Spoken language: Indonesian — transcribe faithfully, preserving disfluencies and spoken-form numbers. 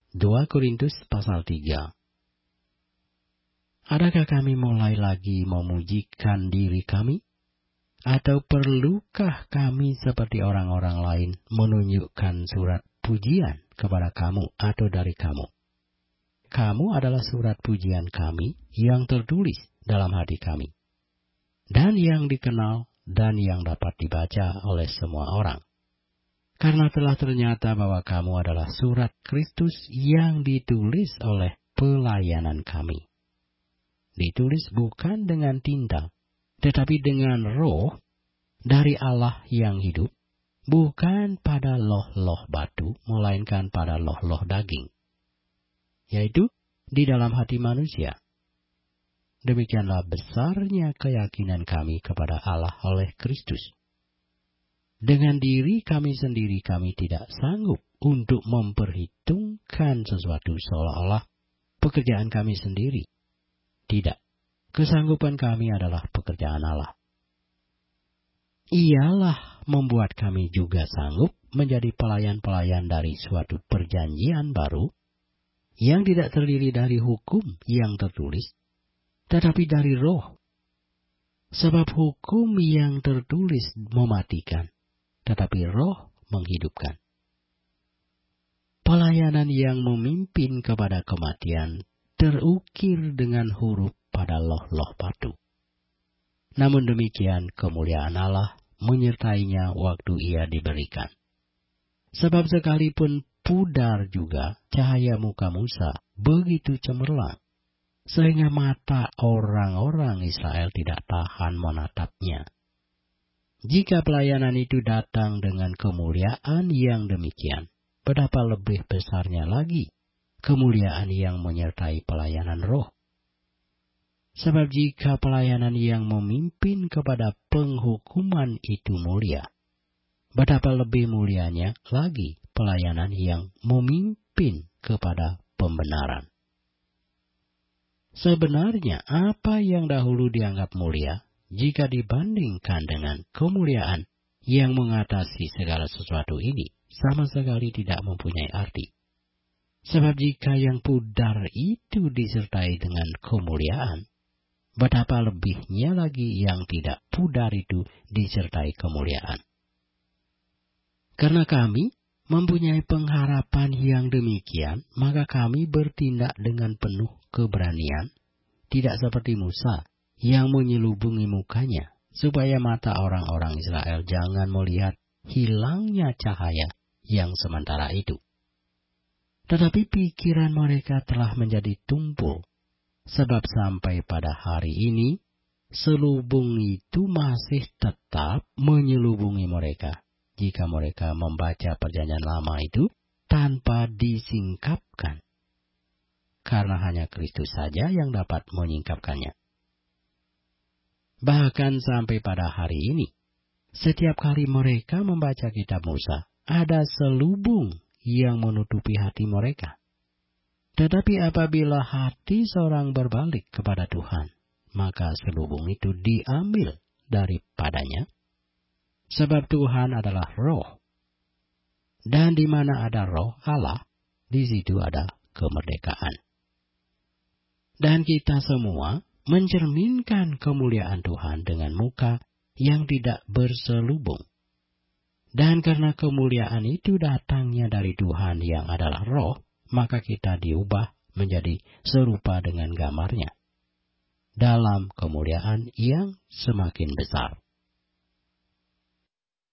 dua Korintus pasal tiga. Adakah kami mulai lagi memujikan diri kami? Atau perlukah kami seperti orang-orang lain menunjukkan surat pujian kepada kamu atau dari kamu? Kamu adalah surat pujian kami yang tertulis dalam hati kami, dan yang dikenal dan yang dapat dibaca oleh semua orang. Karena telah ternyata bahwa kamu adalah surat Kristus yang ditulis oleh pelayanan kami. Ditulis bukan dengan tinta, tetapi dengan roh dari Allah yang hidup, bukan pada loh-loh batu, melainkan pada loh-loh daging, yaitu di dalam hati manusia. Demikianlah besarnya keyakinan kami kepada Allah oleh Kristus. Dengan diri kami sendiri kami tidak sanggup untuk memperhitungkan sesuatu seolah-olah pekerjaan kami sendiri. Tidak, kesanggupan kami adalah pekerjaan Allah. Ialah membuat kami juga sanggup menjadi pelayan-pelayan dari suatu perjanjian baru yang tidak terdiri dari hukum yang tertulis, tetapi dari roh. Sebab hukum yang tertulis mematikan, tetapi roh menghidupkan. Pelayanan yang memimpin kepada kematian terukir dengan huruf pada loh-loh batu. Namun demikian kemuliaan Allah menyertainya waktu ia diberikan. Sebab sekalipun pudar juga cahaya muka Musa begitu cemerlang, sehingga mata orang-orang Israel tidak tahan menatapnya. Jika pelayanan itu datang dengan kemuliaan yang demikian, betapa lebih besarnya lagi kemuliaan yang menyertai pelayanan roh. Sebab jika pelayanan yang memimpin kepada penghukuman itu mulia, betapa lebih mulianya lagi pelayanan yang memimpin kepada pembenaran. Sebenarnya apa yang dahulu dianggap mulia, jika dibandingkan dengan kemuliaan yang mengatasi segala sesuatu ini, sama sekali tidak mempunyai arti. Sebab jika yang pudar itu disertai dengan kemuliaan, betapa lebihnya lagi yang tidak pudar itu disertai kemuliaan. Karena kami mempunyai pengharapan yang demikian, maka kami bertindak dengan penuh keberanian, tidak seperti Musa yang menyelubungi mukanya, supaya mata orang-orang Israel jangan melihat hilangnya cahaya yang sementara itu. Tetapi pikiran mereka telah menjadi tumpul, sebab sampai pada hari ini, selubung itu masih tetap menyelubungi mereka, jika mereka membaca perjanjian lama itu tanpa disingkapkan. Karena hanya Kristus saja yang dapat menyingkapkannya. Bahkan sampai pada hari ini, setiap kali mereka membaca kitab Musa, ada selubung yang menutupi hati mereka. Tetapi apabila hati seorang berbalik kepada Tuhan, maka selubung itu diambil daripadanya. Sebab Tuhan adalah roh. Dan di mana ada roh Allah, di situ ada kemerdekaan. Dan kita semua mencerminkan kemuliaan Tuhan dengan muka yang tidak berselubung. Dan karena kemuliaan itu datangnya dari Tuhan yang adalah roh, maka kita diubah menjadi serupa dengan gambarnya, dalam kemuliaan yang semakin besar.